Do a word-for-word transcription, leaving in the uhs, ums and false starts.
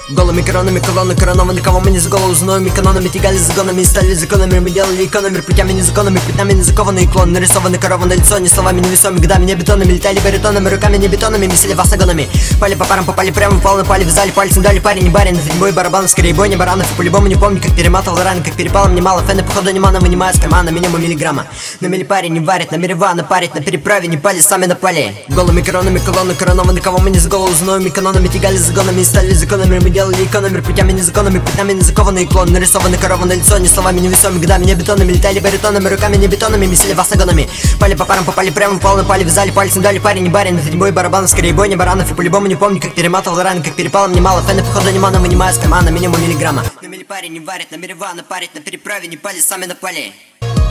Голыми коронами колонны коронованы, кого мы не за голову, за новыми канонами тягали загонами и стали законами. Мы делали экономер путями незаконными, пятнами не закованный клон. Нарисованы коровы на лицо, не словами невесомыми, годами не бетонами. Летали баритонами, руками не бетонами, месили вас огонами. Пали по парам, попали прямо, пал напали в зале, пальцем дали парень, не барин. Это не бой барабан, скорее бой, не баранов. И по-любому не помню, как перематывал раны, как перепало мне мало. Фэны походу не мана, вынимая с кармана минимум миллиграмма. На мили парень не варит, на мерева напарить, на переправе не пали, сами напали. Голыми коронами колонны коронованы, кого мы не за голову, за новыми канонами тягали загонами и стали законами. Мы делали экономер путями незаконными, пятнами не закованный клон. Нарисованы коровы на лицо, не словами невесомыми, годами не бетонами. Летали баритонами, руками не бетонами, месили вас огонами. Пали по парам, попали прямо, пал напали в зале, пальцем дали парень, не барин. Это не бой барабанов, скорее бой, не баранов. И по-любому не помню, как перематывал раны, как перепало мне мало. Фэны походу не мана, вынимая с кармана минимум миллиграмма. На мили парень не варит, на мерева напарить, на переправе не пали, сами напали.